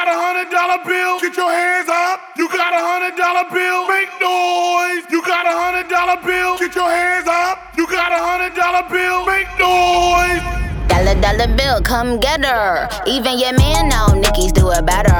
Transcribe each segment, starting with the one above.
got $100 bill, get your hands up. You got $100 bill, make noise. You got $100 bill, get your hands up. You got $100 bill, make noise. Dollar bill, come get her. Even your man know Nicki's do it better.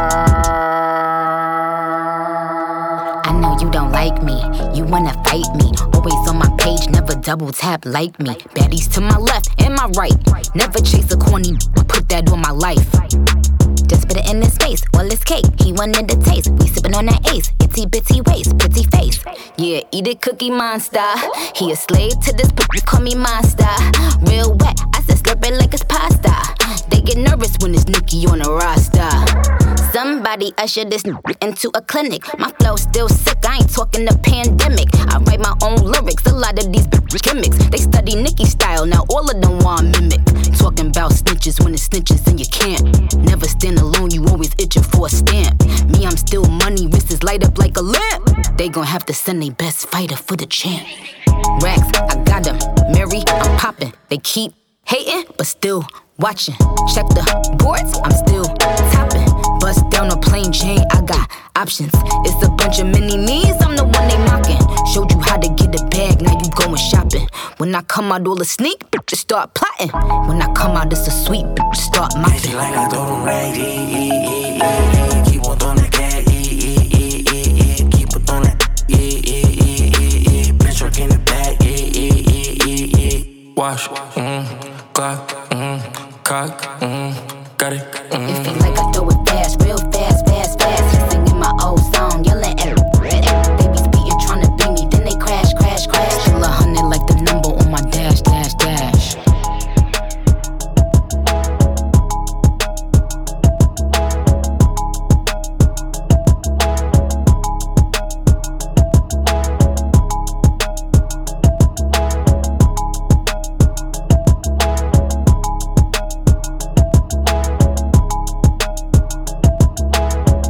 I know you don't like me, you wanna fight me. Always on my page, never double tap like me. Baddies to my left and my right. Never chase a corny, put that on my life. Just put it in his face, all his cake. He wanted the taste. We sippin' on that ace. Itty bitty waist, pretty face. Yeah, eat it, Cookie Monster. He a slave to this, call me monster. Real wet, I said slurp it like it's pasta. They get nervous when it's Nicki on the roster. Somebody usher this into a clinic. My flow still sick, I ain't talking the pandemic. I write my own lyrics, a lot of these gimmicks. They study Nicki style, now all of them want mimic. Talking about snitches when it's snitches and you can't. Never stand alone, you always itching for a stamp. Me, I'm still money, wrists light up like a lamp. They gon' have to send their best fighter for the champ. Racks, I got them. Mary, I'm popping. They keep hating, but still watching. Check the boards, I'm still topping. Bust down a plain Jane, I got options. It's a bunch of mini-me's, I'm the one they mocking. Showed you how to get a bag, now you going shopping. When I come out all the sneak, just start plotting. When I come out, it's a sweet, start mopping. She like I throw them rag, keep on throwing that cat, keep on throwing that, bitch work in the back, wash, clock, cock, got it, It feel like I throw it